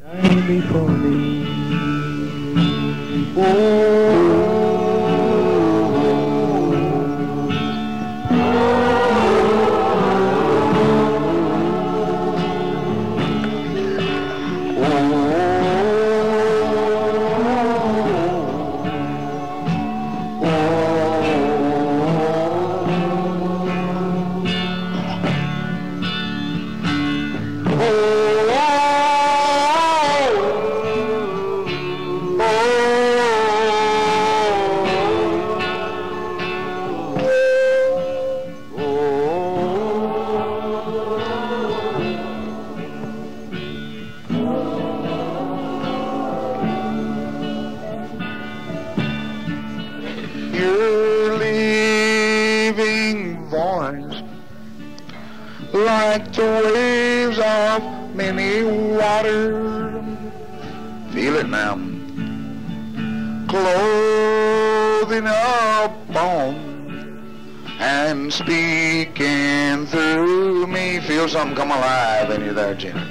before me. Your living voice, like the waves of many waters. Feel it now. Clothing upon and speaking through me. Feel something come alive in you there, Jimmy.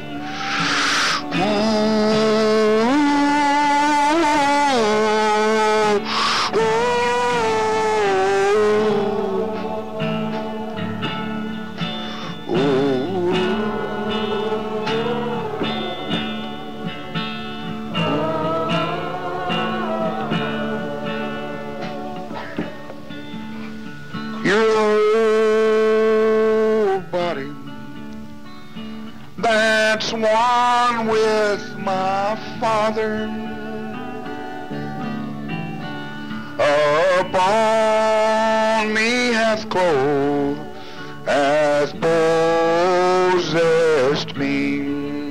Your body that's one with my Father, upon me hath clothed, hath possessed me.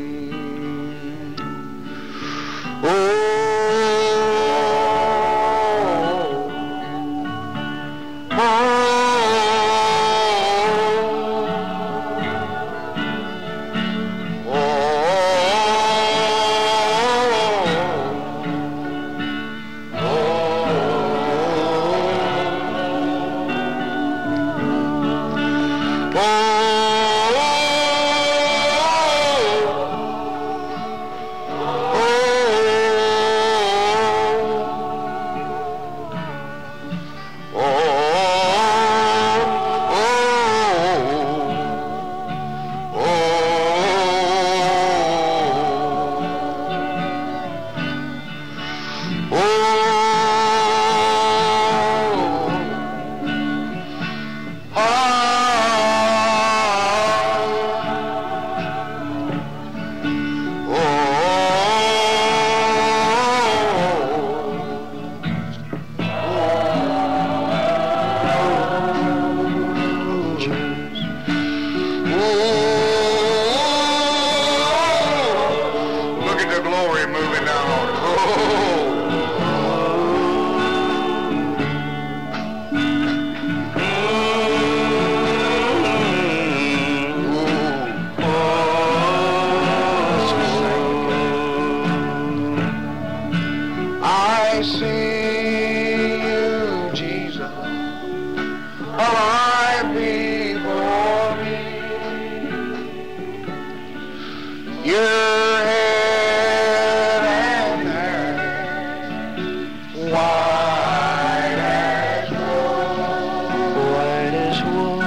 I see you, Jesus, alive before me. Your head and hair, white as wool, White as wool.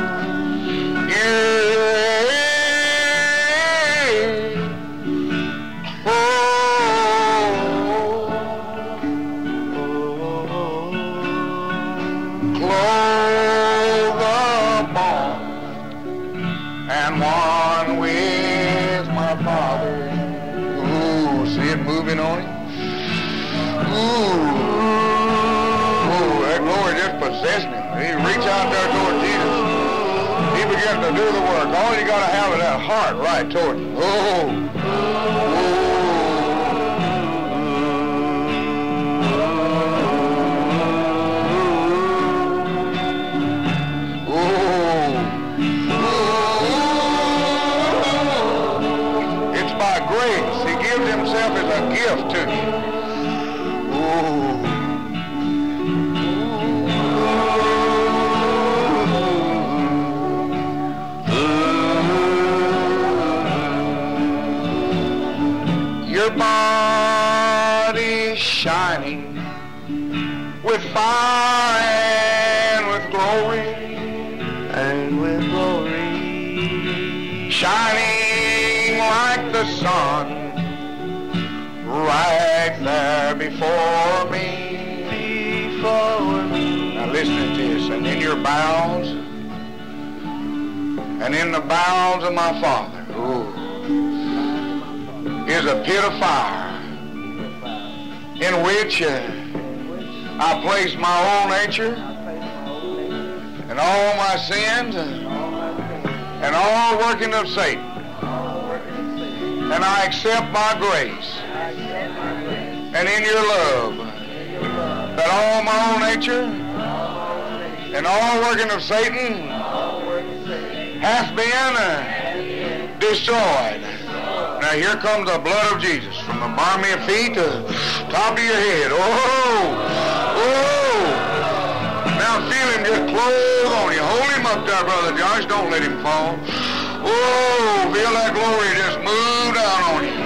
And one with my Father. Ooh, see it moving on him? Ooh, that glory just possessed him. He reached out there toward Jesus. He began to do the work. All you got to have is that heart right toward him. He gives himself as a gift to you. Your body shining with fire and with glory. And with glory. Shining like the sun right there before me. Before me. Now listen to this. And in your bowels, and in the bowels of my Father, is a pit of fire in which I place my own nature and all my sins and all working of Satan. And I accept by grace and in your love that all my own nature and all working of Satan hath been destroyed. Now here comes the blood of Jesus from the bottom of your feet to the top of your head. Oh! Now feel him just close on you. Hold him up there, Brother Josh. Don't let him fall. Oh! Feel that glory just move down on you.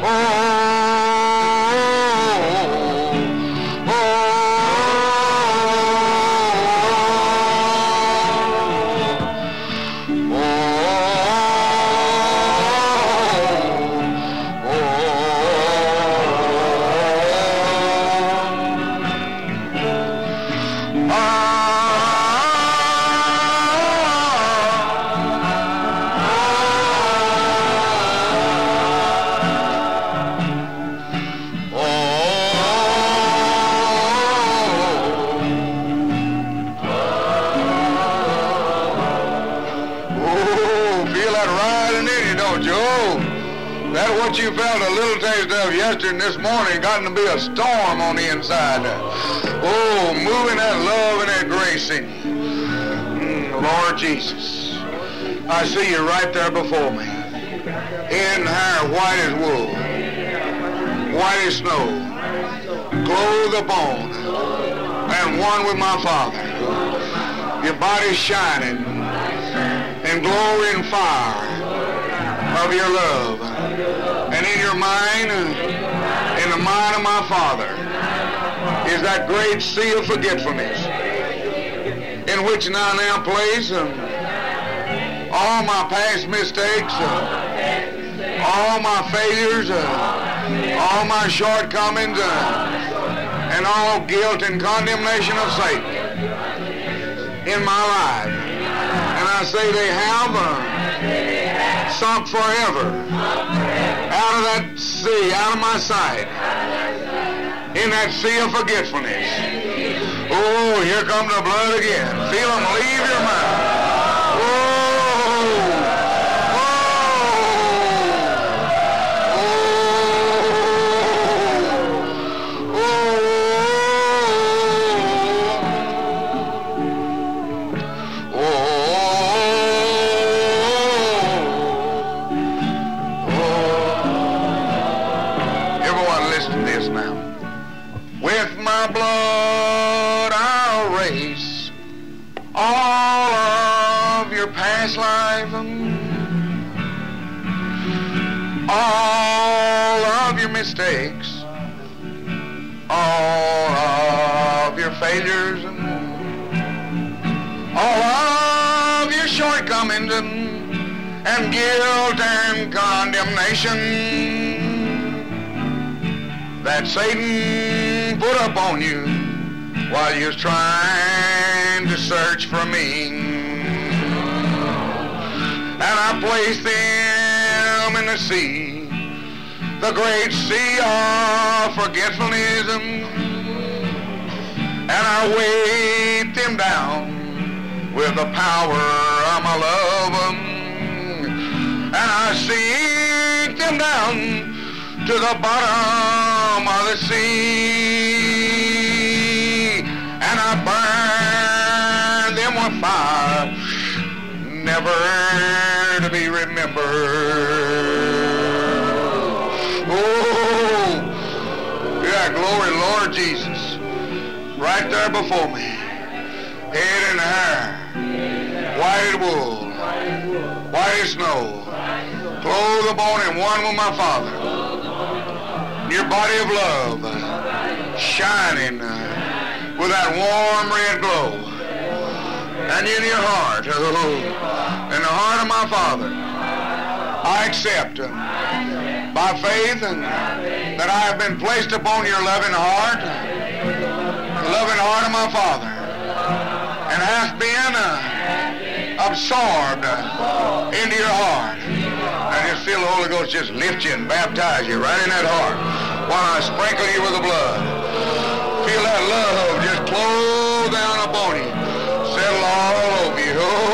You felt a little taste of yesterday and this morning got to be a storm on the inside. Oh, moving that love and that grace in you. Lord Jesus, I see you right there before me. In hair white as wool, white as snow, clothed the bone, and one with my Father. Your body shining in glory and fire of your love. And in your mind, in the mind of my Father, is that great sea of forgetfulness in which I now place all my past mistakes, all my failures, all my shortcomings, and all guilt and condemnation of Satan in my life. And I say they have sunk forever out of that sea, out of my sight, in that sea of forgetfulness. Oh, here comes the blood again. Feel them leave your mouth. All of your mistakes, all of your failures, all of your shortcomings and guilt and condemnation that Satan put upon you while you was trying to search for me. And I placed them in the sea, the great sea of forgetfulness, and I weighed them down with the power of my love, and I sink them down to the bottom of the sea, and I burn them with fire, never to be remembered. Oh, yeah, glory, Lord Jesus, right there before me, head and hair, white as wool, white as snow, clothed the bone and one with my Father. Your body of love shining with that warm red glow. And in your heart, in the heart of my Father, I accept by faith that I have been placed upon your loving heart, the loving heart of my Father, and hath been absorbed into your heart. I just feel the Holy Ghost just lift you and baptize you right in that heart while I sprinkle you with the blood. Feel that love just flow down upon you, settle all over you.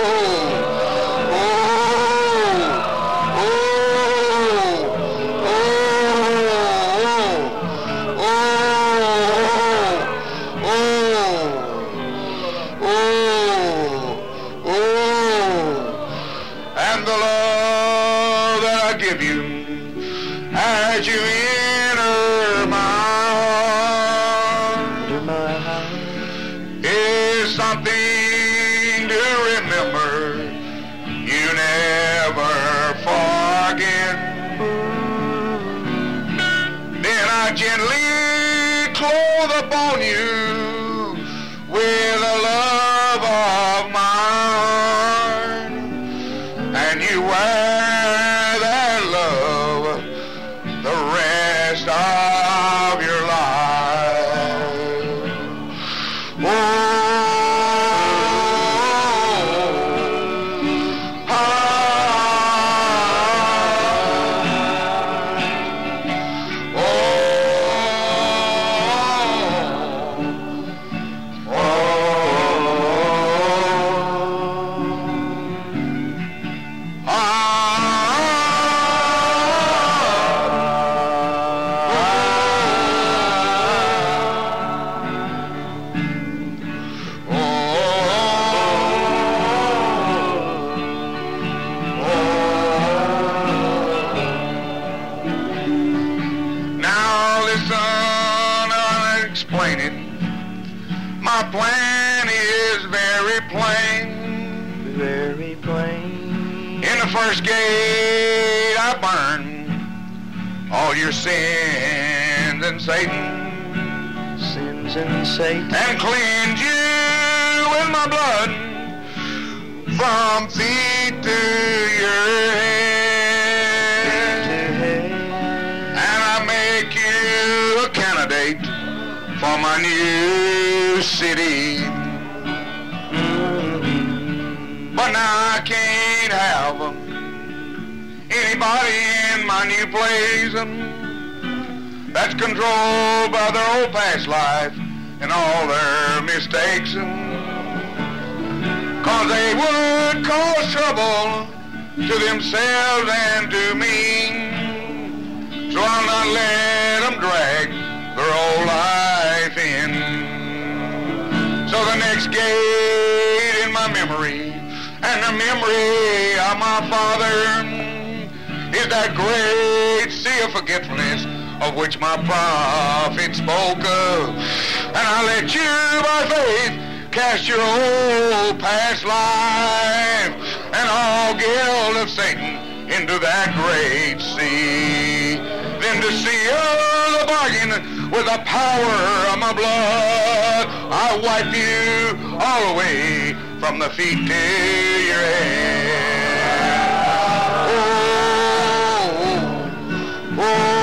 And the love that I give you as you enter my heart is something to remember. You never forget. Then I gently clothe upon you with the love of my heart, and you wear that love the rest of your life. My plan is very plain. Very plain. In the first gate I burn all your sins and Satan, Sins and Satan. and cleanse you with my blood from feet to your head. And I make you a candidate for my new city. But now I can't have anybody in my new place that's controlled by their old past life and all their mistakes, 'cause they would cause trouble to themselves and to me. So I'll not let them drag their old life in. So the next gate in my memory and the memory of my Father is that great sea of forgetfulness of which my prophet spoke of. And I let you by faith cast your old past life and all guilt of Satan into that great sea. Then the sea of the bargain with the power of my blood, I wipe you all away from the feet to your head. Oh, oh.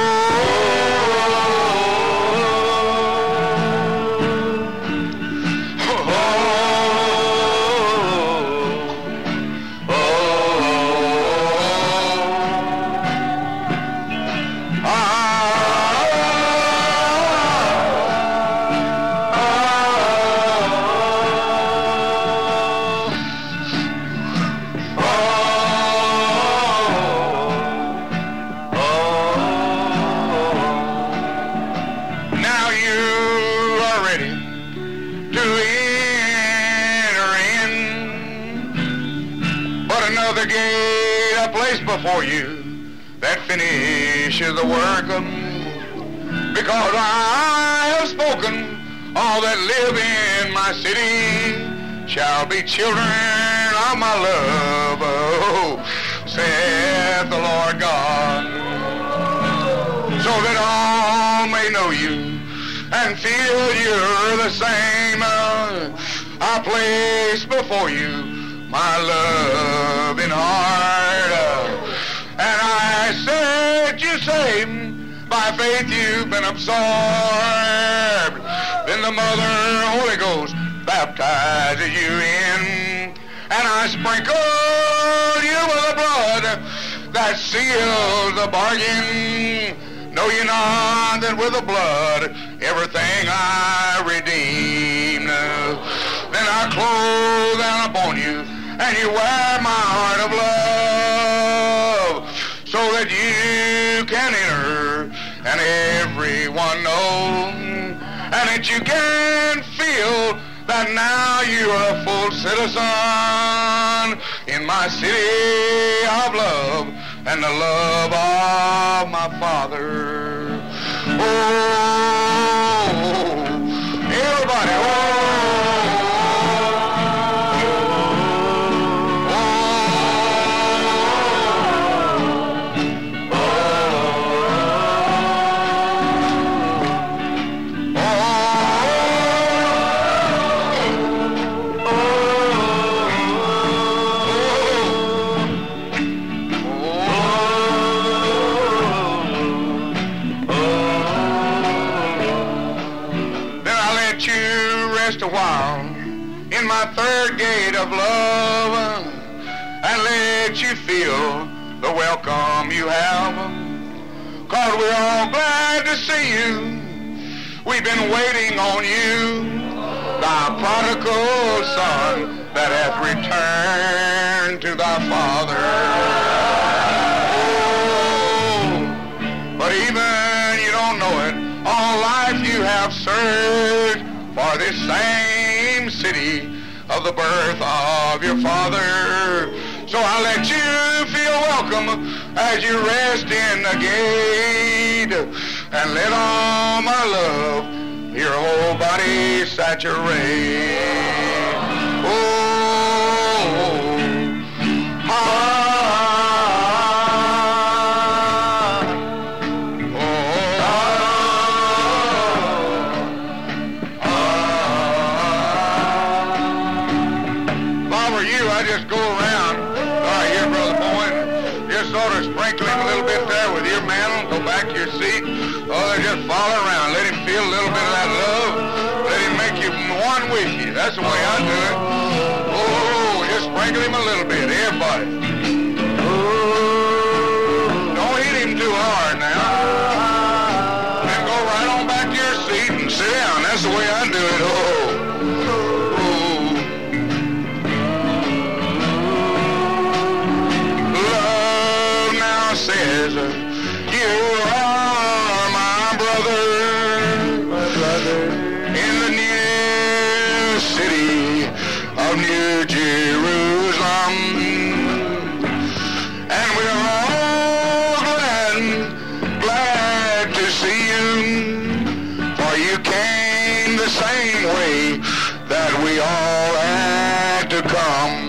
Another gate I place before you that finishes the work, because I have spoken, all that live in my city shall be children of my love, oh, saith the Lord God. So that all may know you and feel you're the same. I place before you my loving heart, and I said you saved. By faith you've been absorbed. Then the Mother Holy Ghost baptizes you in, and I sprinkle you with the blood that seals the bargain. Know you not that with the blood everything I redeemed. Then I close down upon you, and you wear my heart of love, so that you can enter and everyone know, and that you can feel that now you are a full citizen in my city of love and the love of my Father. Oh, everybody, a while in my third gate of love, and let you feel the welcome you have, 'cause we're all glad to see you. We've been waiting on you, thy prodigal son that hath returned to thy father. Oh, but even you don't know it, all life you have searched for this same city of the birth of your Father. So I let you feel welcome as you rest in the gate, and let all my love your whole body saturate. Oh, I just go around, right here, Brother Bowen, just sort of sprinkle him a little bit there with your mantle, go back to your seat. Oh, they just follow around. Let him feel a little bit of that love. Let him make you one with you. That's the way I do it. Oh, just sprinkle him a little bit, everybody. Oh, don't hit him too hard now. Then go right on back to your seat and sit down. That's the way I do it. Oh. Says you are my brother, in the new city of New Jerusalem, and we're all glad to see you, for you came the same way that we all had to come.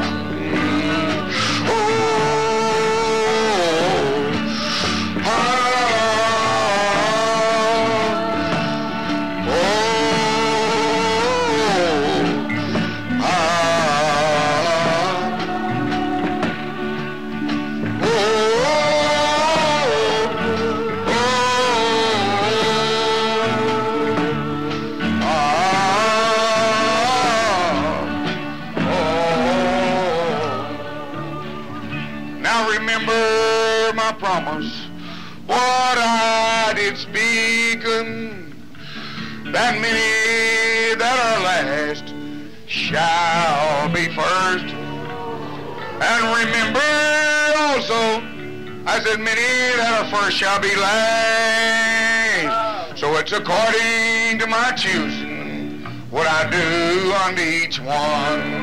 Remember my promise, what I did speak, that many that are last shall be first. And remember also, I said many that are first shall be last. So it's according to my choosing what I do unto each one.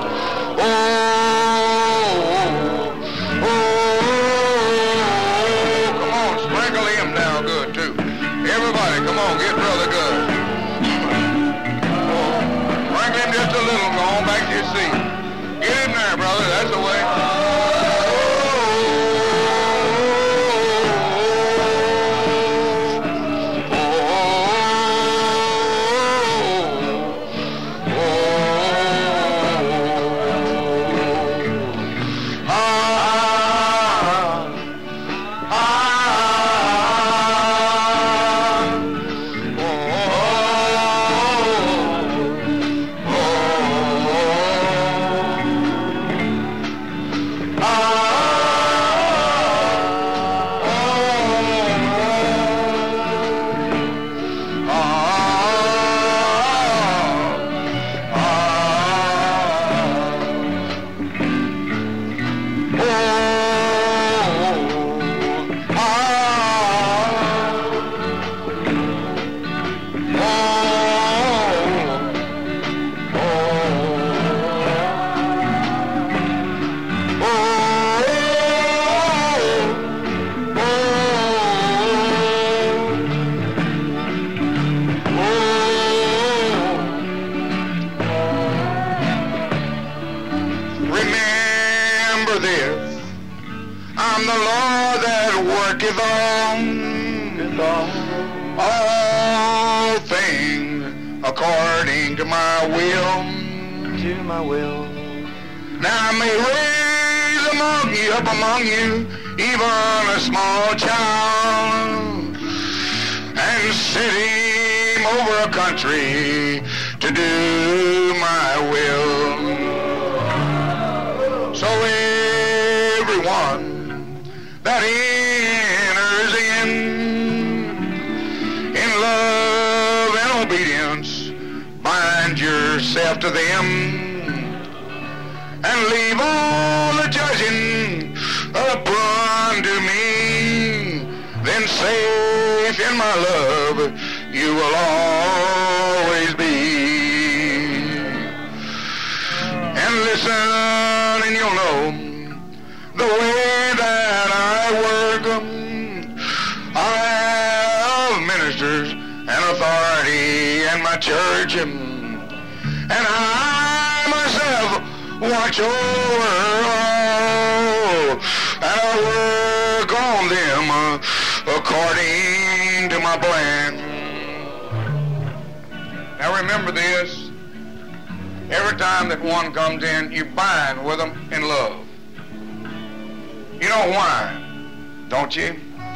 Come on, sprinkle him down good too. Everybody, come on, get Brother good. Sprinkle him just a little, go on back to your seat. Get him there, brother, that's the way. Oh, according to my will. To my will. Now I may raise up among you, even a small child, and set him over a country to do my will. So everyone that enters in love and obedience, bind yourself to them, and leave all the judging upon to me. Then safe in my love you will always be. And listen and you'll know the way that I work. I have ministers and authority in my church, and I myself watch over all, and I work on them according to my plan. Now remember this. Every time that one comes in, you bind with them in love. You know why, don't you?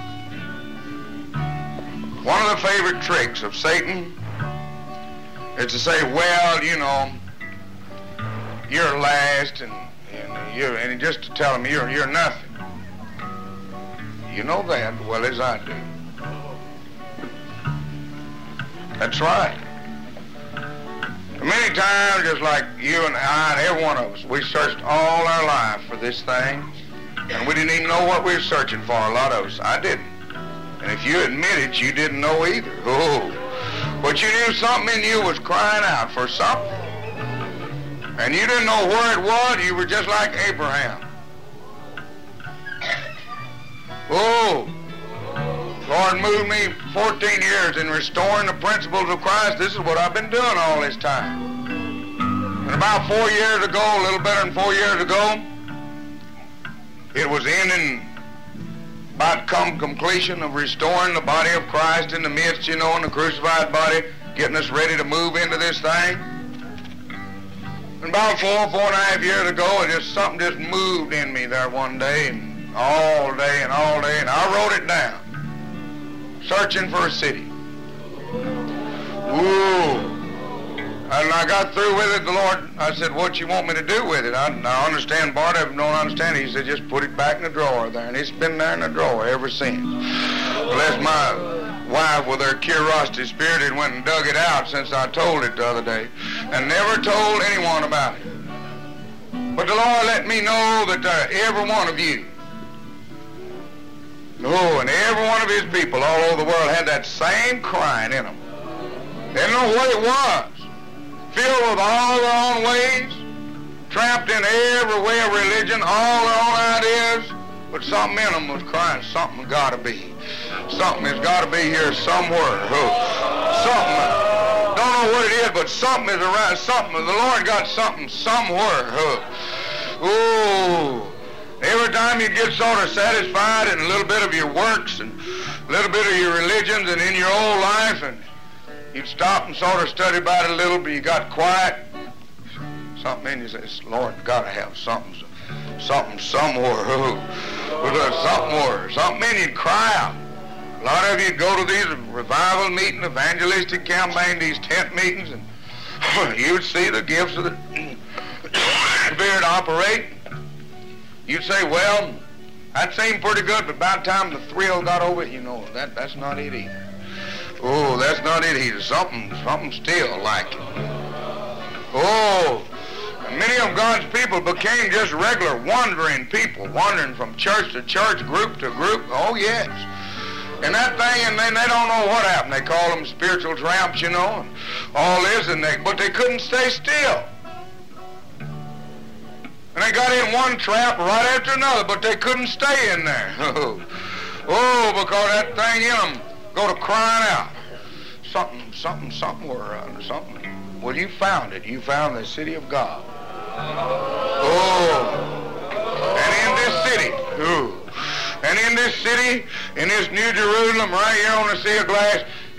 One of the favorite tricks of Satan is to say, well, you know, you're last, and just to tell him you're nothing. You know that as well as I do. That's right. Many times, just like you and I and every one of us, we searched all our life for this thing, and we didn't even know what we were searching for, a lot of us. I didn't. And if you admit it, you didn't know either. Oh. But you knew something in you was crying out for something. And you didn't know where it was. You were just like Abraham. Oh, Lord moved me 14 years in restoring the principles of Christ. This is what I've been doing all this time. And about 4 years ago, a little better than 4 years ago, it was ending about come completion of restoring the body of Christ in the midst, you know, in the crucified body, getting us ready to move into this thing. And about 4.5 years ago, something just moved in me there one day, and all day, and I wrote it down. Searching for a city. Ooh. And I got through with it, the Lord, I said, what you want me to do with it? I understand, Bart, I don't understand it. He said, just put it back in the drawer there. And it's been there in the drawer ever since. Bless my wife with her curiosity spirit and went and dug it out since I told it the other day. And never told anyone about it. But the Lord let me know that every one of you, and every one of his people all over the world had that same crying in them. They didn't know what it was. Filled with all their own ways, trapped in every way of religion, all their own ideas, but something in them was crying, something's got to be. Something has got to be here somewhere. Something, don't know what it is, but something is around, something, the Lord got something somewhere. Oh. Every time you get sort of satisfied in a little bit of your works and a little bit of your religions and in your old life, and you'd stop and sort of study about it a little, but you got quiet, something in you says, Lord, got to have something somewhere. Something in you cry out. A lot of you go to these revival meetings, evangelistic campaign, these tent meetings, and you would see the gifts of the Spirit operate. You'd say, well, that seemed pretty good, but by the time the thrill got over it, you know, that's not it either. Oh, that's not it either. Something still like it. Oh, and many of God's people became just regular wandering people, wandering from church to church, group to group. Oh, yes. And that thing, and then they don't know what happened. They call them spiritual tramps, you know, and all this, but they couldn't stay still. And they got in one trap right after another, but they couldn't stay in there. Oh, because that thing in them go to crying out. Something. Well, you found it. You found the city of God. Oh. And in this city, in this New Jerusalem, right here on the Sea of Glass,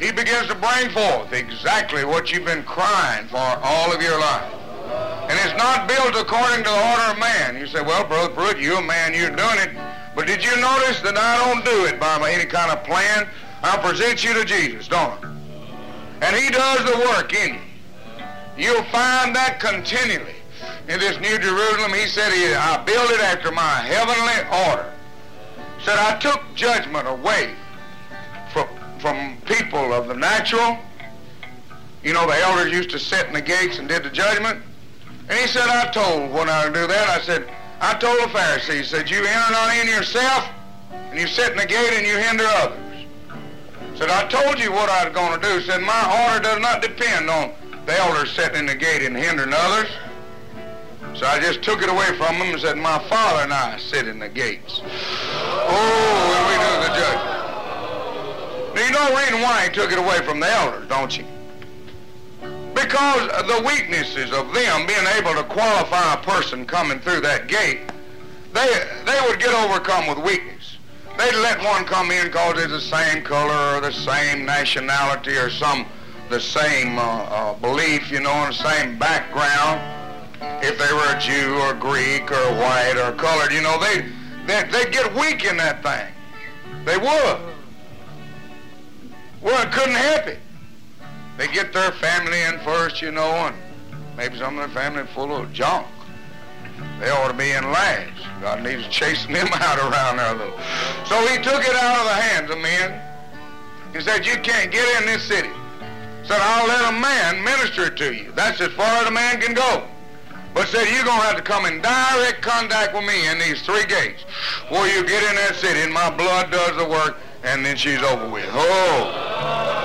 he begins to bring forth exactly what you've been crying for all of your life. And it's not built according to the order of man. You say, well, Brother Pruitt, you're a man, you're doing it. But did you notice that I don't do it by any kind of plan? I present you to Jesus, don't I? And he does the work in you. You'll find that continually. In this New Jerusalem, he said, I built it after my heavenly order. He said, I took judgment away from people of the natural. You know, the elders used to sit in the gates and did the judgment. And he said, I told, when I do that, I told the Pharisees, said, you enter not in yourself, and you sit in the gate and you hinder others. Said, I told you what I was going to do. Said, my order does not depend on the elders sitting in the gate and hindering others. So I just took it away from them and said, my Father and I sit in the gates. Oh, and we do the judgment. Now, you know the reason why he took it away from the elders, don't you? Because the weaknesses of them being able to qualify a person coming through that gate, they would get overcome with weakness. They'd let one come in because it's the same color or the same nationality or the same belief, you know, and the same background. If they were a Jew or Greek or white or colored, you know, they'd get weak in that thing. They would. Well, it couldn't help it. They get their family in first, you know, and maybe some of their family full of junk. They ought to be in last. God needs chasing them out around there a little. So he took it out of the hands of men. He said, you can't get in this city. He said, I'll let a man minister to you. That's as far as a man can go. But said, you're going to have to come in direct contact with me in these 3 gates where you get in that city and my blood does the work and then she's over with. Oh.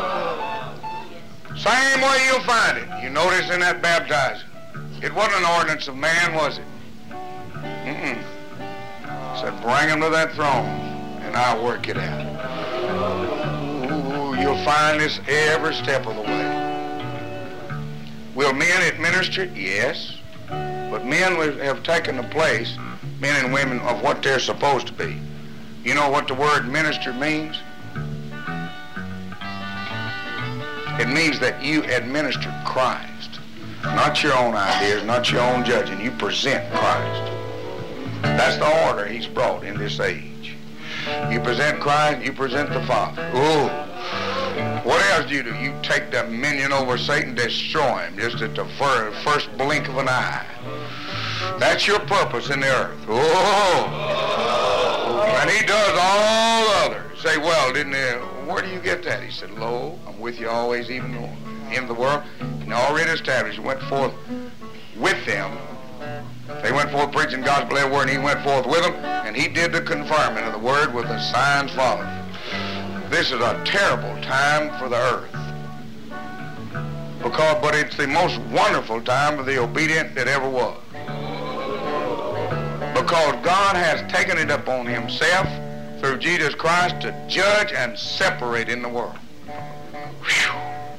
Same way you'll find it. You notice in that baptizing. It wasn't an ordinance of man, was it? Said, bring him to that throne and I'll work it out. Ooh, you'll find this every step of the way. Will men administer it? Yes. But men have taken the place, men and women, of what they're supposed to be. You know what the word minister means? It means that you administer Christ. Not your own ideas, not your own judging. You present Christ. That's the order he's brought in this age. You present Christ, you present the Father. Ooh. What else do? You take dominion over Satan, destroy him just at the first blink of an eye. That's your purpose in the earth. Oh. And he does all others. Say, well, where do you get that? He said, lo, I'm with you always, even to the end of the world. And already established, he went forth with them. They went forth preaching God's blessed word, and he went forth with them, and he did the confirming of the word with the signs following. This is a terrible time for the earth. But it's the most wonderful time for the obedient that ever was. Because God has taken it upon himself through Jesus Christ to judge and separate in the world. Whew.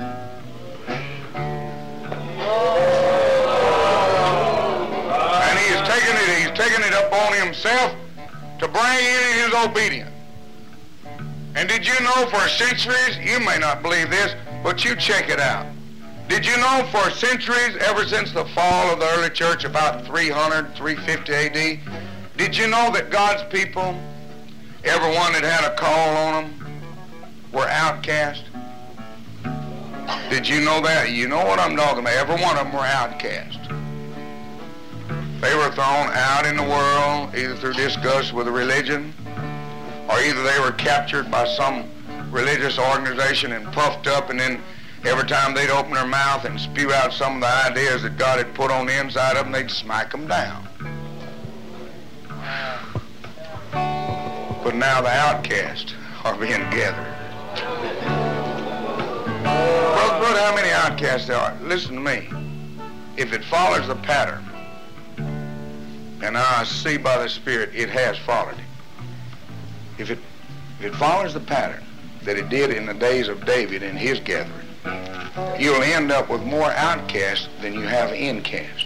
And he's taken it upon himself to bring in his obedience. And did you know for centuries, you may not believe this, but you check it out. Did you know for centuries, ever since the fall of the early church, about 300, 350 A.D., did you know that God's people, everyone that had a call on them, were outcast? Did you know that? You know what I'm talking about. Every one of them were outcast. They were thrown out in the world, either through disgust with a religion, or either they were captured by some religious organization and puffed up, and then every time they'd open their mouth and spew out some of the ideas that God had put on the inside of them, they'd smack them down. But now the outcasts are being gathered. Brother, how many outcasts there are? Listen to me. If it follows the pattern, and I see by the Spirit it has followed it. If it follows the pattern that it did in the days of David and his gathering, you'll end up with more outcasts than you have incasts.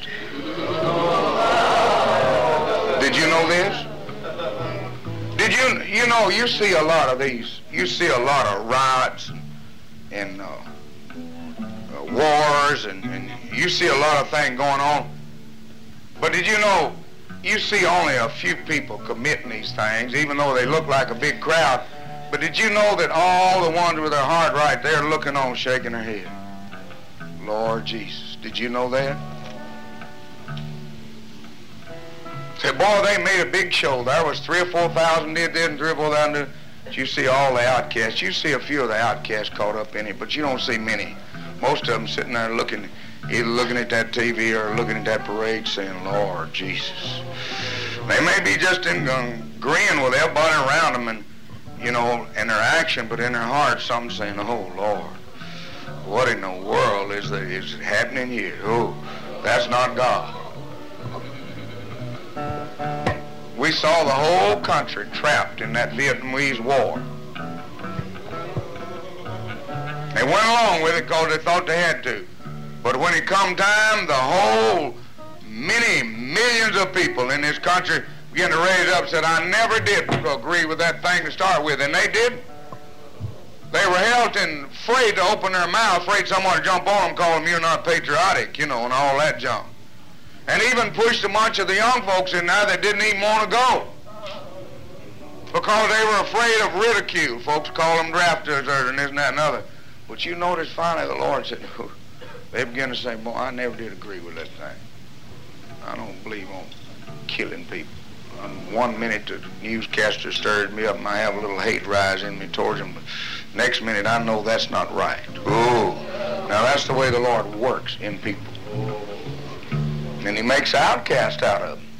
Did you know this? Did you know, you see a lot of these, you see a lot of riots and things going on, and you see a lot of in wars, and you see a lot of things going on. But did you know, you see only a few people committing these things, even though they look like a big crowd. But did you know that all the ones with their heart right there looking on, shaking their head? Lord Jesus, did you know that? Say, boy, they made a big show. There was 3,000 or 4,000 did this and 3,000 or 4,000 did. But you see all the outcasts. You see a few of the outcasts caught up in it, but you don't see many. Most of them sitting there looking, either looking at that TV or looking at that parade saying, Lord Jesus. They may be just agreeing with everybody around them and, you know, in their action, but in their heart, some saying, oh, Lord, what in the world is happening here? Oh, that's not God. We saw the whole country trapped in that Vietnamese war. They went along with it because they thought they had to. But when it come time, the whole many millions of people in this country began to raise up and said, I never did agree with that thing to start with. And they did. They were held and afraid to open their mouth, afraid someone would jump on them, call them, you're not patriotic, you know, and all that junk. And even pushed a bunch of the young folks in there that didn't even want to go because they were afraid of ridicule. Folks call them drafters and this and that and other. But you notice finally the Lord said, they began to say, boy, I never did agree with that thing. I don't believe on killing people. One minute the newscaster stirs me up and I have a little hate rise in me towards him. But next minute I know that's not right. Oh, now that's the way the Lord works in people. And he makes outcasts out of them.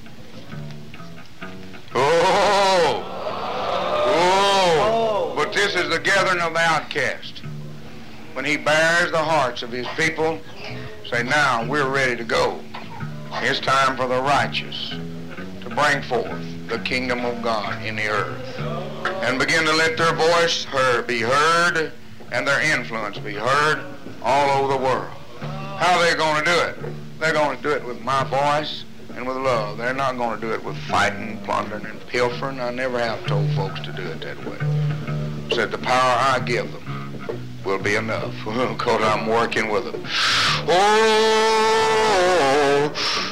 Oh! But this is the gathering of the outcast. When he bears the hearts of his people, say, now we're ready to go. It's time for the righteous to bring forth the kingdom of God in the earth and begin to let their voice be heard and their influence be heard all over the world. How are they going to do it? They're going to do it with my voice and with love. They're not going to do it with fighting, plundering, and pilfering. I never have told folks to do it that way. Said the power I give them will be enough because I'm working with them. Oh,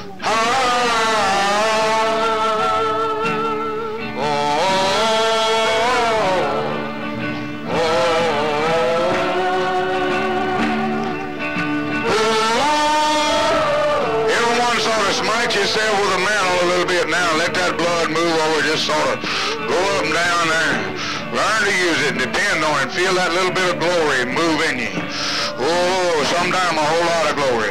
yourself with a mantle a little bit now. Let that blood move over. Just sort of go up and down there. Learn to use it. Depend on it. Feel that little bit of glory move in you. Oh, sometime a whole lot of glory.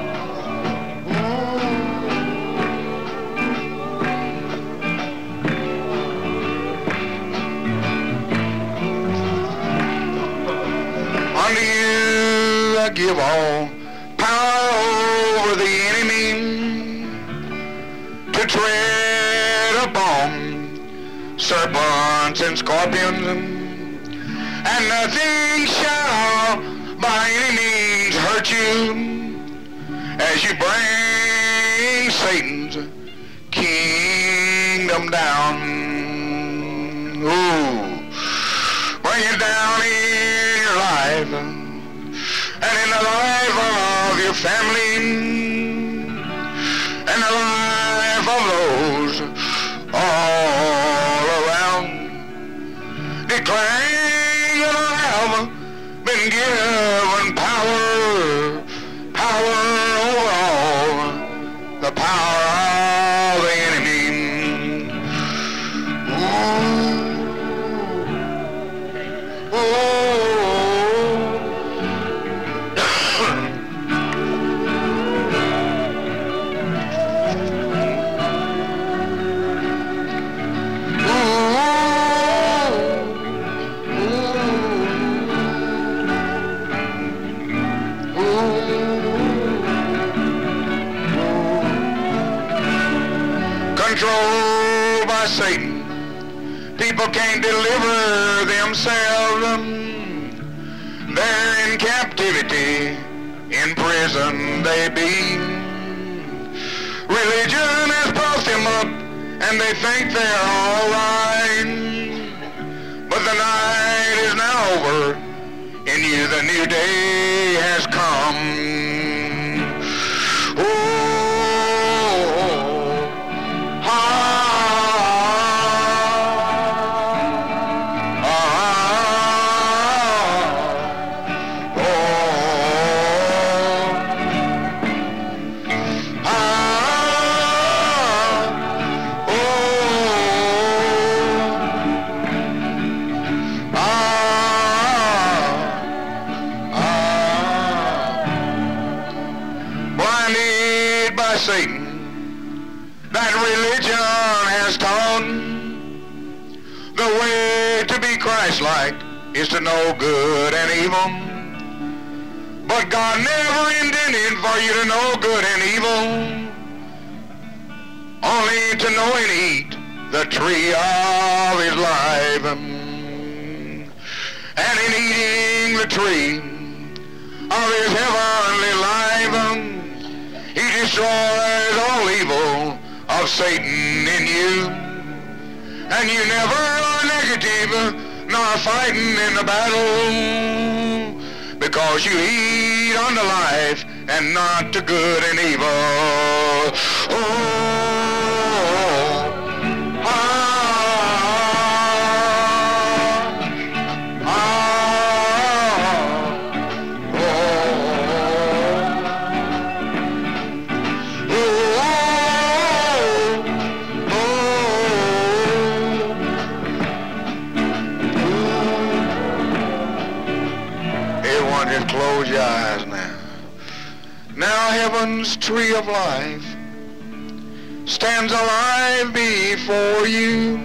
Unto you I give all power over the enemy, to tread upon serpents and scorpions, and nothing shall by any means hurt you as you bring Satan's kingdom down. Ooh, bring it down in your life and in the life of your family and the life of those all around. Declaring that I have been given power over all, the power of the enemy. Ooh. Ooh. Controlled by Satan, people can't deliver themselves. They're in captivity, in prison they be. Religion has puffed them up and they think they're all right. But the night is now over in you. The new day has come. Oh, Satan, that religion has taught the way to be Christ-like is to know good and evil. But God never intended for you to know good and evil, only to know and eat the tree of his life. And in eating the tree of his heavenly life, he destroys all evil of Satan in you. And you never are negative nor fighting in the battle, because you eat unto life and not to good and evil. Just close your eyes now. Now heaven's tree of life stands alive before you,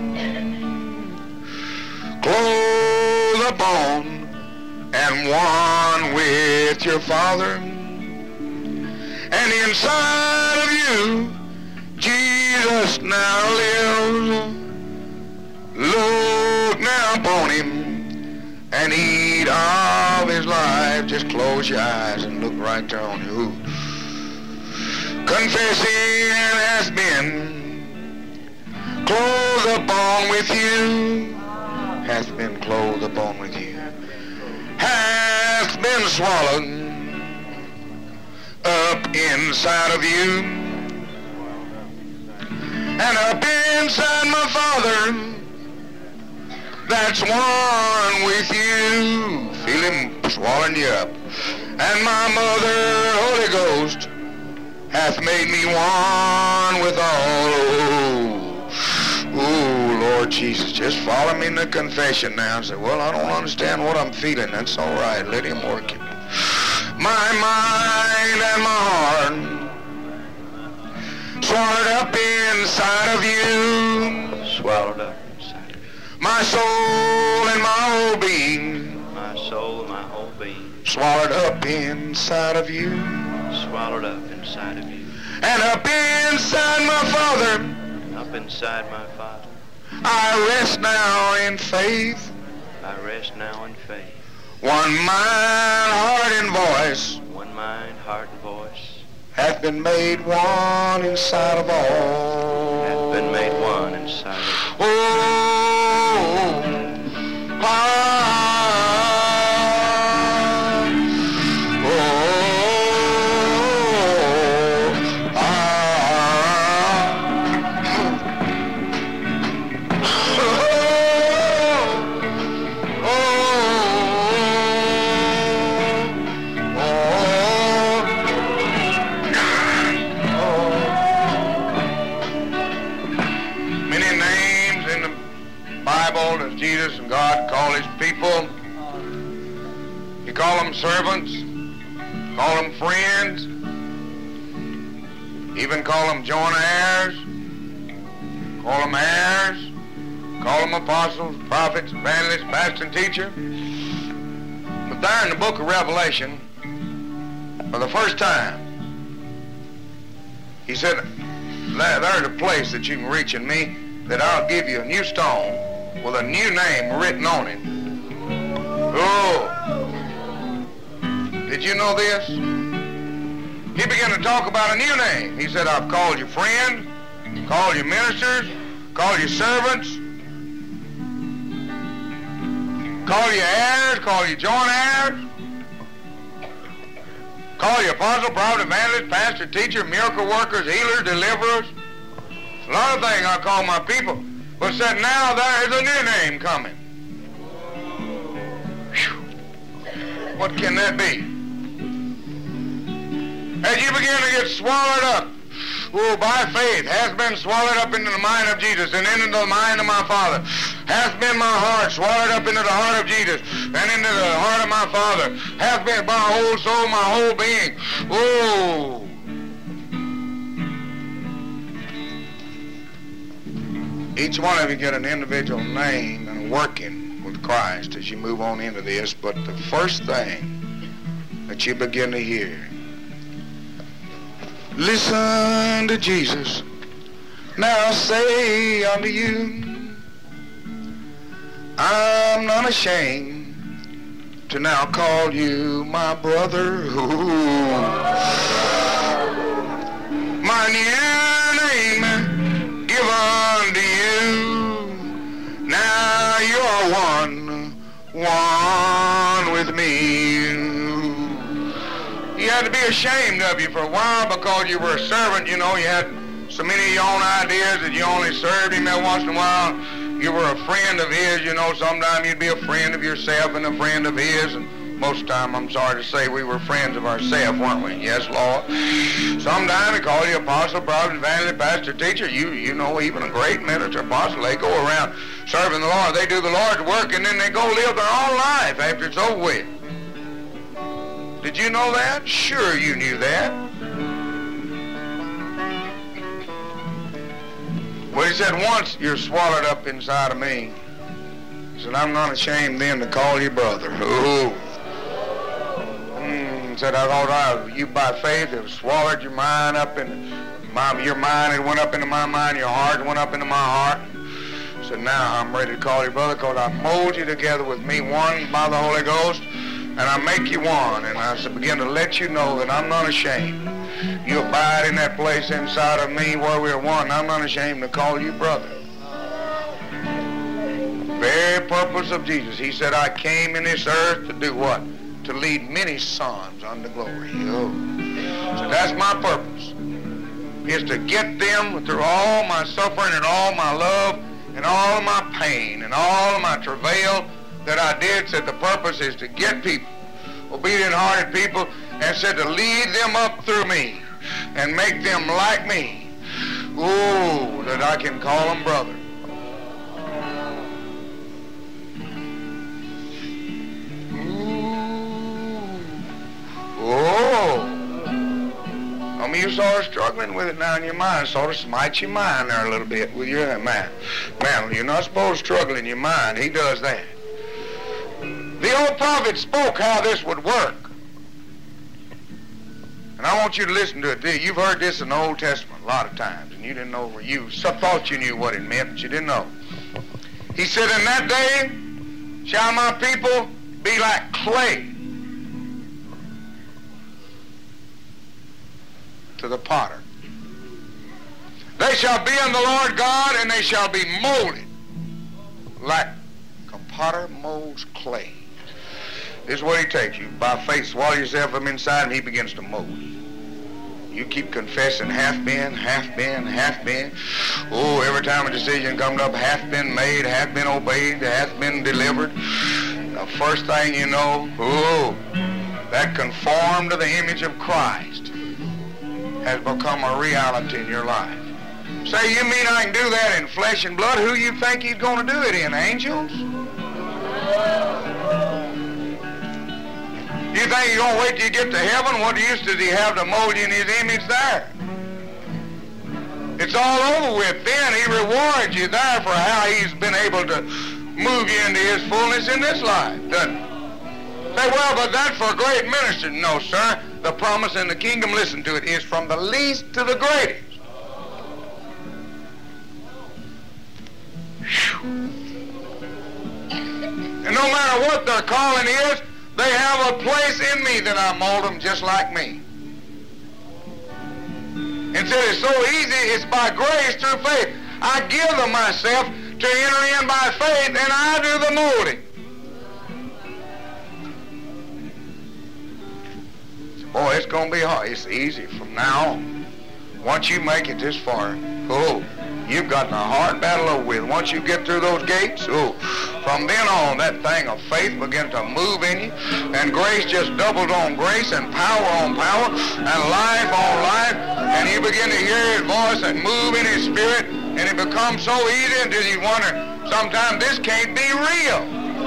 clothed upon and one with your Father. And inside of you, Jesus now lives. Look now upon him and eat of his life. Just close your eyes and look right there on you. Confessing has been clothed upon with you, hath been clothed upon with you, hath been swallowed up inside of you, and up inside my Father that's one with you. Feel him swallowing you up. And my Mother, Holy Ghost, hath made me one with all. Oh, Lord Jesus, just follow me in the confession now and say, well, I don't understand what I'm feeling. That's all right. Let him work it. My mind and my heart swallowed up inside of you. Swallowed up. My soul and my whole being. My soul and my whole being. Swallowed up inside of you. Swallowed up inside of you. And up inside my Father. And up inside my Father. I rest now in faith. I rest now in faith. One mind, heart, and voice. One mind, heart, and voice. Hath been made one inside of all. Hath been made one inside of all. Oh. Jesus and God call his people. He call them servants, call them friends, even call them joint heirs, call them heirs, call them apostles, prophets, evangelists, pastors, and teachers. But there in the book of Revelation, for the first time, he said, there's a place that you can reach in me, that I'll give you a new stone with a new name written on it. Oh, did you know this? He began to talk about a new name. He said, I've called you friends, called you ministers, called you servants, Call you heirs, call you joint heirs. Call you apostle, prophet, evangelist, pastor, teacher, miracle workers, healers, deliverers. A lot of things I call my people. But said now there is a new name coming. Whew. What can that be? As you begin to get swallowed up, who by faith has been swallowed up into the mind of Jesus and into the mind of my Father, has been my heart swallowed up into the heart of Jesus and into the heart of my Father, has been my whole soul, my whole being. Oh! Each one of you get an individual name and working with Christ as you move on into this, but the first thing that you begin to hear, listen to Jesus. Now say unto you, I'm not ashamed to now call you my brother. Ooh. My new name give unto you. Now you're one with me. You had to be ashamed of you for a while because you were a servant. You know, you had so many of your own ideas that you only served him every once in a while. You were a friend of his. You know, sometime you'd be a friend of yourself and a friend of his. And most of the time, I'm sorry to say, we were friends of ourselves, weren't we? Yes, Lord. Sometime he called you apostle, prophet, evangelist, pastor, teacher. You know, even a great minister, apostle, they go around serving the Lord. They do the Lord's work, and then they go live their own life after it's over with. Did you know that? Sure you knew that. Well, he said, once you're swallowed up inside of me, he said, I'm not ashamed then to call you brother. Ooh. He said, I thought you by faith have swallowed your mind up in your mind, it went up into my mind, your heart went up into my heart. He said, now I'm ready to call you brother because I mold you together with me, one by the Holy Ghost, and I make you one. And I begin to let you know that I'm not ashamed. You abide in that place inside of me where we're one. I'm not ashamed to call you brother. Very purpose of Jesus. He said, I came in this earth to do what? To lead many sons unto glory. Oh. So that's my purpose, is to get them through all my suffering and all my love and all of my pain and all of my travail that I did. Said the purpose is to get people, obedient-hearted people, and said to lead them up through me and make them like me. Oh, that I can call them brother. Oh, I mean, you sort of struggling with it now in your mind, sort of smite your mind there a little bit with your mind. Man, you're not supposed to struggle in your mind. He does that. The old prophet spoke how this would work. And I want you to listen to it. You've heard this in the Old Testament a lot of times, and you didn't know, you thought you knew what it meant, but you didn't know. He said, in that day shall my people be like clay to the potter. They shall be in the Lord God, and they shall be molded like a potter molds clay. This is what he takes you. By faith, swallow yourself from inside, and he begins to mold you. You keep confessing, half been, half been, half been. Oh, every time a decision comes up, half been made, half been obeyed, half been delivered. The first thing you know, oh, that conformed to the image of Christ has become a reality in your life. Say, you mean I can do that in flesh and blood? Who you think he's going to do it in, angels? You think he's going to wait till you get to heaven? What use does he have to mold you in his image there? It's all over with. Then he rewards you there for how he's been able to move you into his fullness in this life, doesn't he? Say, well, but that's for a great minister. No, sir. The promise in the kingdom, listen to it, is from the least to the greatest. Whew. And no matter what their calling is, they have a place in me that I mold them just like me. And said it's so easy, it's by grace through faith. I give them myself to enter in by faith, and I do the molding. Boy, it's going to be hard. It's easy from now on. Once you make it this far, oh, you've gotten a hard battle over with. Once you get through those gates, oh, from then on, that thing of faith begins to move in you, and grace just doubles on grace, and power on power, and life on life, and you begin to hear his voice and move in his spirit, and it becomes so easy until you wonder, sometimes this can't be real.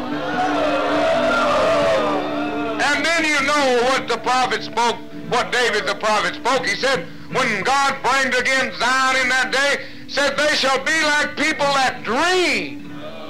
And then you know what the prophet spoke, what David the prophet spoke. He said, when God brings again Zion in that day, said they shall be like people that dream.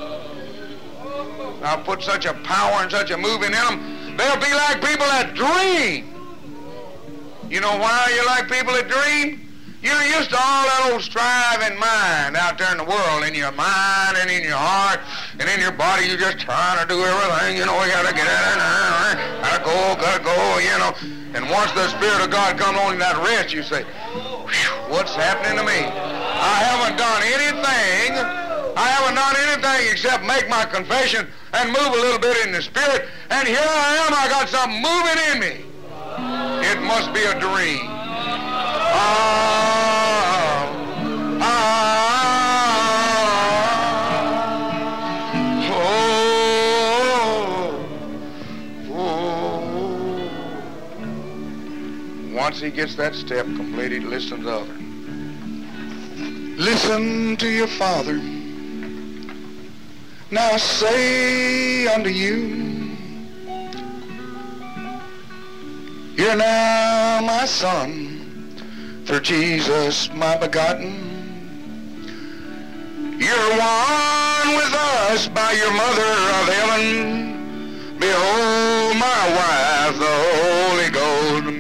I'll put such a power and such a moving in them. They'll be like people that dream. You know why you're like people that dream? You're used to all that old striving mind out there in the world, in your mind and in your heart and in your body. You're just trying to do everything. You know, we got to get out of there. Gotta go, you know. And once the Spirit of God comes on in that rest, you say, what's happening to me? I haven't done anything except make my confession and move a little bit in the Spirit. And here I am, I got something moving in me. It must be a dream. Once he gets that step completed, listen to the other. Listen to your Father. Now say unto you, you're now my son, through Jesus my begotten. You're one with us by your mother of heaven. Behold my wife, the Holy Ghost.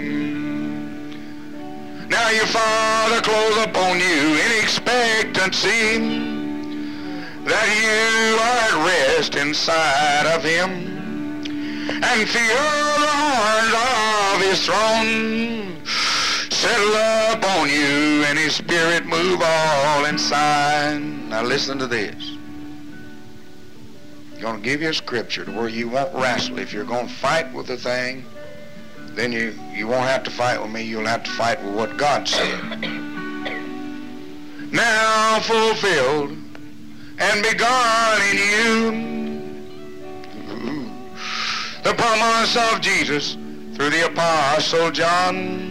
Now your Father clothes upon you in expectancy that you are at rest inside of him, and feel the horns of his throne settle upon you, and his Spirit move all inside. Now listen to this. I'm going to give you a scripture to where you won't wrestle. If you're going to fight with the thing, then you won't have to fight with me. You'll have to fight with what God said. Now fulfilled and begun in you the promise of Jesus through the Apostle John.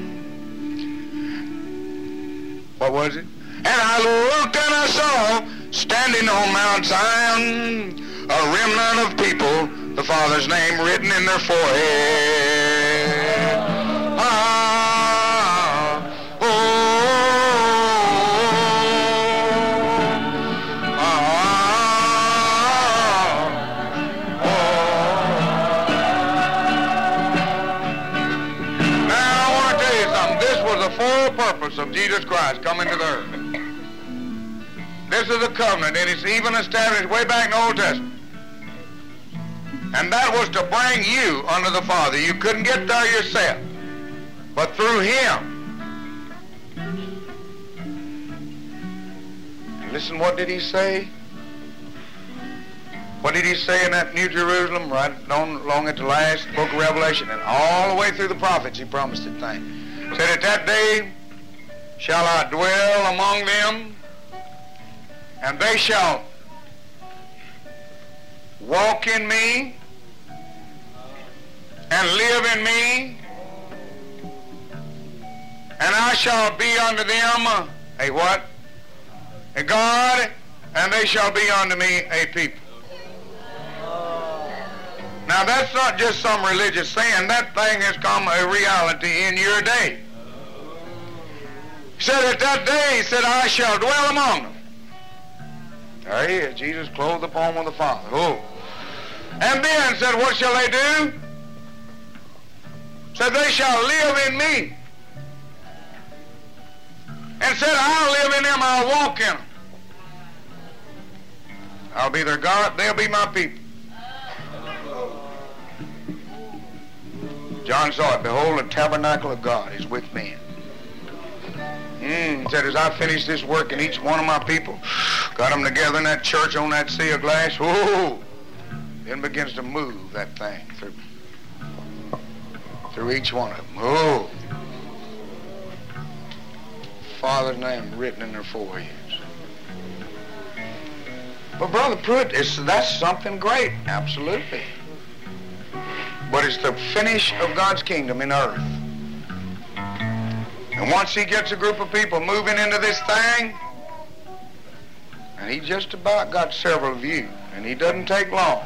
What was it? And I looked and I saw standing on Mount Zion a remnant of people, the Father's name written in their forehead. Of Jesus Christ coming to the earth. This is a covenant, and it's even established way back in the Old Testament. And that was to bring you unto the Father. You couldn't get there yourself, but through him. And listen, what did he say? What did he say in that New Jerusalem, right along at the last book of Revelation, and all the way through the prophets, he promised that thing. Said, at that day shall I dwell among them, and they shall walk in me and live in me, and I shall be unto them a what? A God, and they shall be unto me a people. Now that's not just some religious saying. That thing has come a reality in your day. He said at that day, he said, I shall dwell among them. There he is, Jesus clothed upon with the Father. Oh. And then said, what shall they do? Said, they shall live in me. And said, I'll live in them, I'll walk in them. I'll be their God, they'll be my people. John saw it. Behold, the tabernacle of God is with men. He said, as I finish this work in each one of my people, got them together in that church on that sea of glass, whoa, then begins to move that thing through. through each one of them. Oh, Father's name written in their foreheads. But Brother Pruitt, that's something great, absolutely. But it's the finish of God's kingdom in earth. And once he gets a group of people moving into this thing, and he just about got several of you, and he doesn't take long.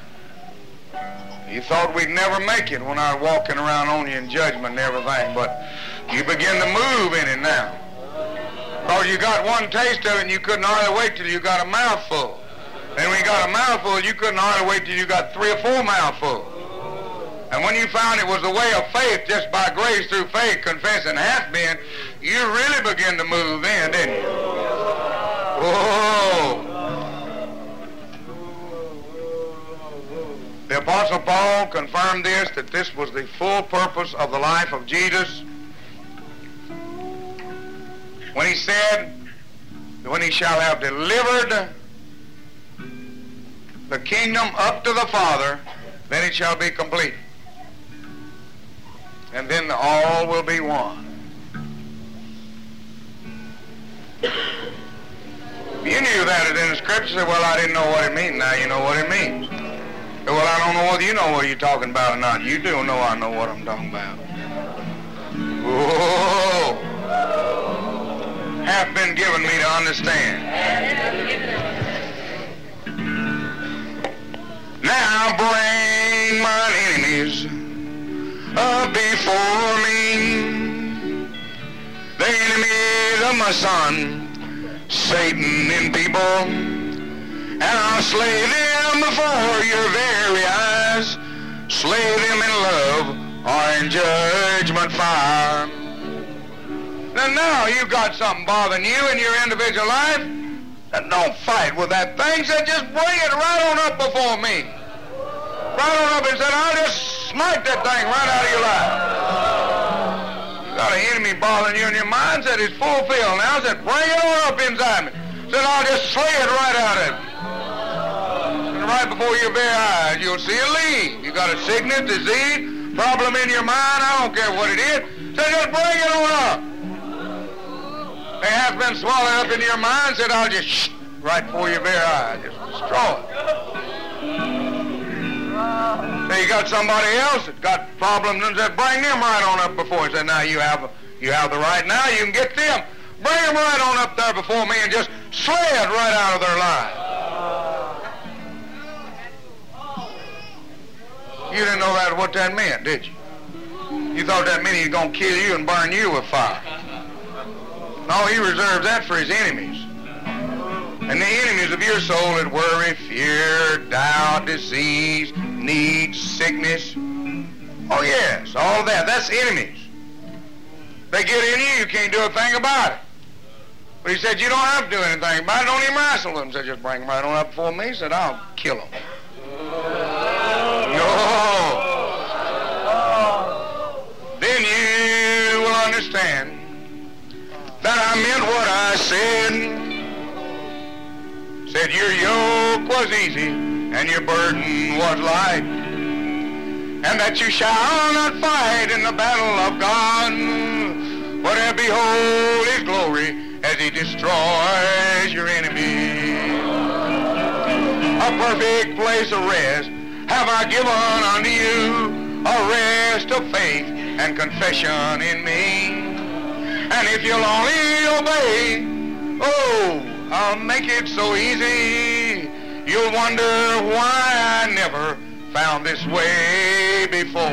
You thought we'd never make it when I was walking around on you in judgment and everything, but you begin to move in it now. Because you got one taste of it and you couldn't hardly wait till you got a mouthful. And when you got a mouthful, you couldn't hardly wait till you got 3 or 4 mouthfuls. And when you found it was the way of faith, just by grace through faith, confessing hath been, you really began to move in, didn't you? Whoa! The Apostle Paul confirmed this, that this was the full purpose of the life of Jesus, when he said, when he shall have delivered the kingdom up to the Father, then it shall be complete. And then all will be one. You knew that in the scripture. Said, well, I didn't know what it means. Now you know what it means. Said, well, I don't know whether you know what you're talking about or not. You do know I know what I'm talking about. Whoa! Hath been given me to understand. Now bring mine enemies up before me, the enemies of my son, Satan and people, and I'll slay them before your very eyes, slay them in love or in judgment fire. Now you've got something bothering you in your individual life, and don't fight with that thing. Said, just bring it right on up before me. Right on up and said, I'll just smite that thing right out of your life. You got an enemy bothering you in your mind, said it's fulfilled now, said bring it on up inside me. Said I'll just slay it right out of you. And right before your bare eyes, you'll see it leave. You got a sickness, disease, problem in your mind, I don't care what it is. Said just bring it on up. It has been swallowed up in your mind, said I'll just right before your bare eyes, just destroy it. So you got somebody else that got problems and said, bring them right on up before. He said, now you have the right now, you can get them. Bring them right on up there before me and just slay it right out of their life. You didn't know what that meant, did you? You thought that meant he's going to kill you and burn you with fire. No, he reserves that for his enemies. And the enemies of your soul that worry, fear, doubt, disease, need, sickness. Oh yes, all of that. That's enemies. They get in you, you can't do a thing about it. But he said, you don't have to do anything about it. Don't even wrestle with them. He said, just bring them right on up before me. He said, I'll kill them. Then you will understand that I meant what I said. Said your yoke was easy and your burden was light, and that you shall not fight in the battle of God, but behold his glory as he destroys your enemy. A perfect place of rest have I given unto you, a rest of faith and confession in me. And if you'll only obey, oh, I'll make it so easy, you'll wonder why I never found this way before.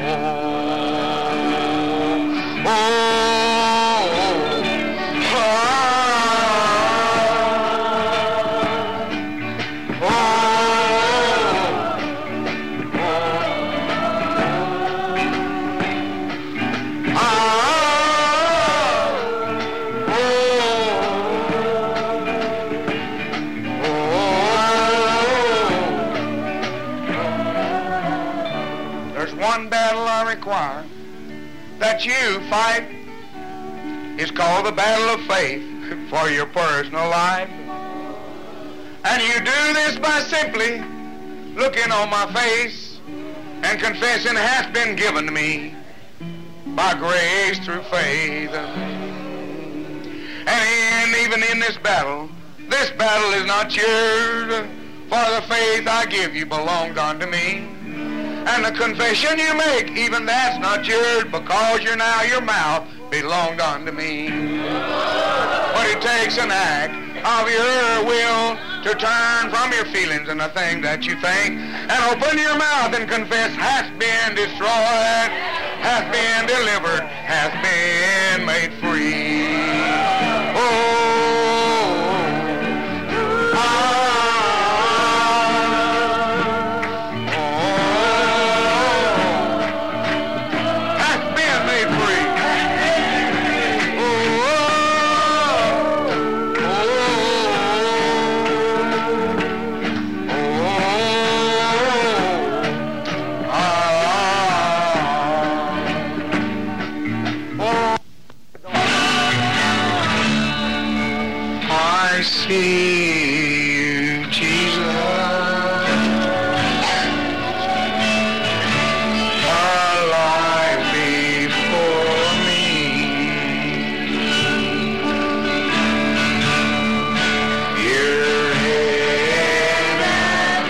Require that you fight is called the battle of faith for your personal life. And you do this by simply looking on my face and confessing hath been given to me by grace through faith. And even in this battle is not yours, for the faith I give you belongs unto me. And the confession you make, even that's not yours, because your mouth belonged unto me. But it takes an act of your will to turn from your feelings and the thing that you think, and open your mouth and confess, hath been destroyed, hath been delivered, hath been made free. I see you, Jesus, alive before me. Your head and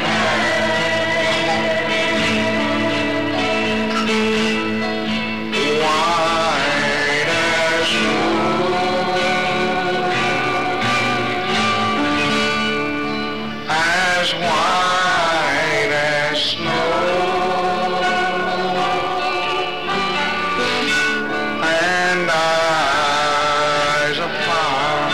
white as snow, as white as snow, and eyes of fire,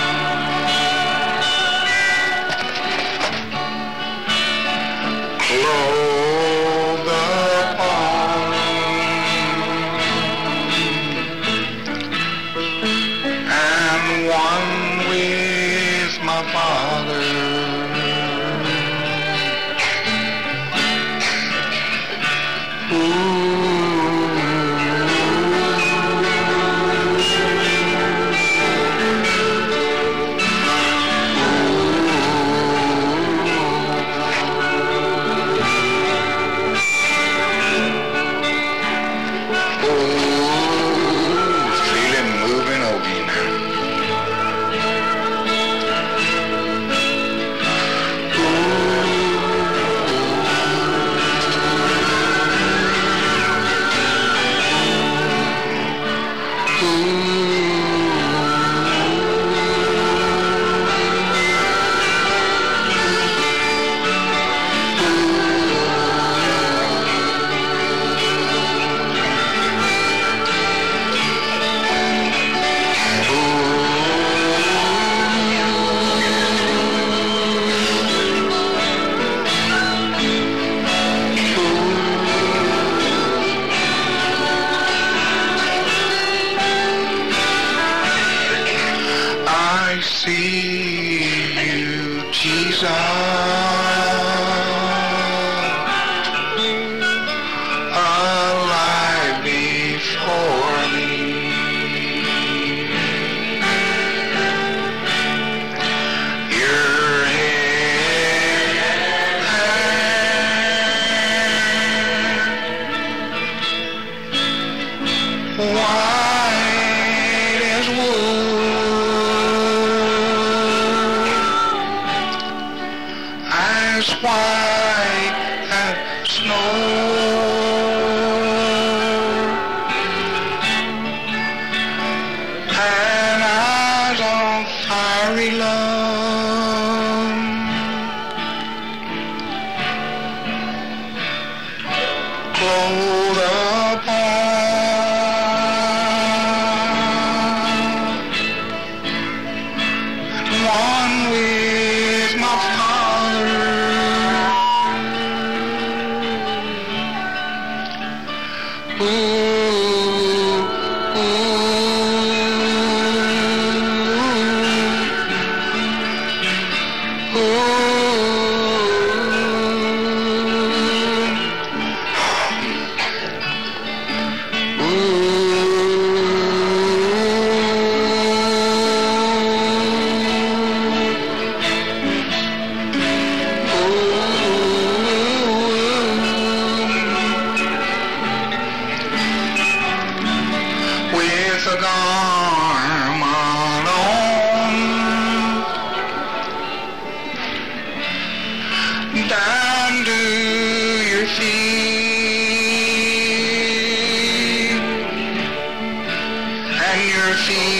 clothed upon and one with my Father. Feel it moving over you now. I see you, Jesus, alive before me. Your head white as wool, as white as snow, and eyes on fiery love, clothed upon one with my Father. down to your feet, and your feet